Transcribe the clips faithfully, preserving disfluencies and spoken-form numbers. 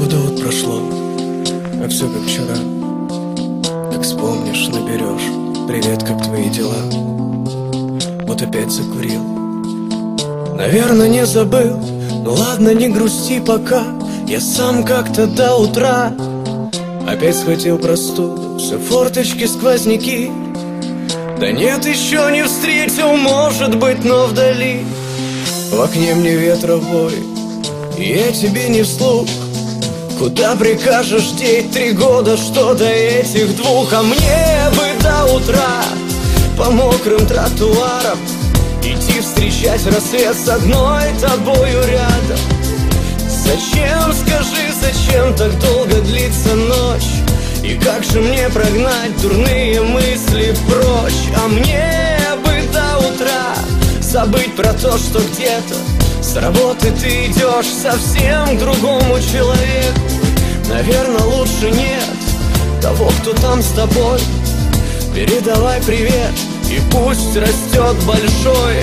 года вот прошло, а все как вчера. Как вспомнишь, наберешь: привет, как твои дела? Вот опять закурил. Наверное, не забыл, ну ладно, не грусти пока. Я сам как-то до утра опять схватил простуду, все форточки, сквозняки. Да нет, еще не встретил, может быть, но вдали. В окне мне ветра вой, и я тебе не вслух. Куда прикажешь деть три года, что до этих двух? А мне бы до утра по мокрым тротуарам идти встречать рассвет с одной тобою рядом. Зачем, скажи, зачем так долго длится ночь? И как же мне прогнать дурные мысли прочь? А мне бы до утра забыть про то, что где-то с работы ты идешь совсем к другому человеку. Наверное, лучше нет того, кто там с тобой. Передавай привет, и пусть растет большой.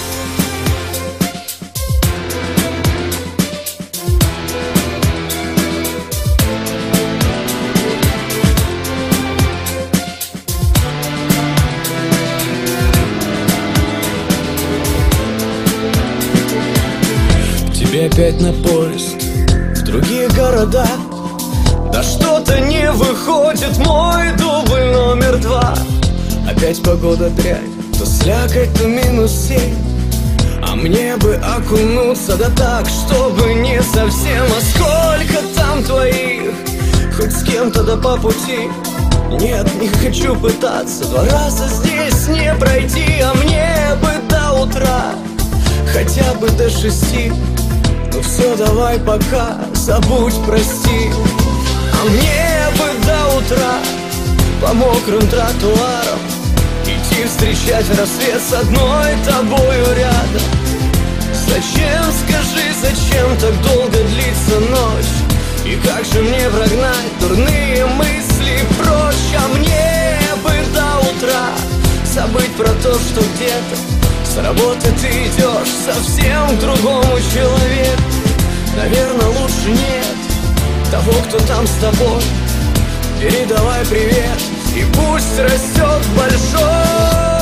Тебе опять на поезд в другие города. Да что-то не выходит мой дубль номер два. Опять погода дрянь, то слякоть, то минус семь. А мне бы окунуться, да так, чтобы не совсем. А сколько там твоих, хоть с кем-то да по пути? Нет, не хочу пытаться, два раза здесь не пройти. А мне бы до утра, хотя бы до шести. Ну все, давай пока, забудь, прости. А мне бы до утра по мокрым тротуарам идти встречать рассвет с одной тобою рядом. Зачем, скажи, зачем так долго длится ночь? И как же мне прогнать дурные мысли прочь? А мне бы до утра забыть про то, что где-то с работы ты идешь совсем к другому человеку. Наверное, лучше нет того, кто там с тобой. Передавай привет, и пусть растет большой.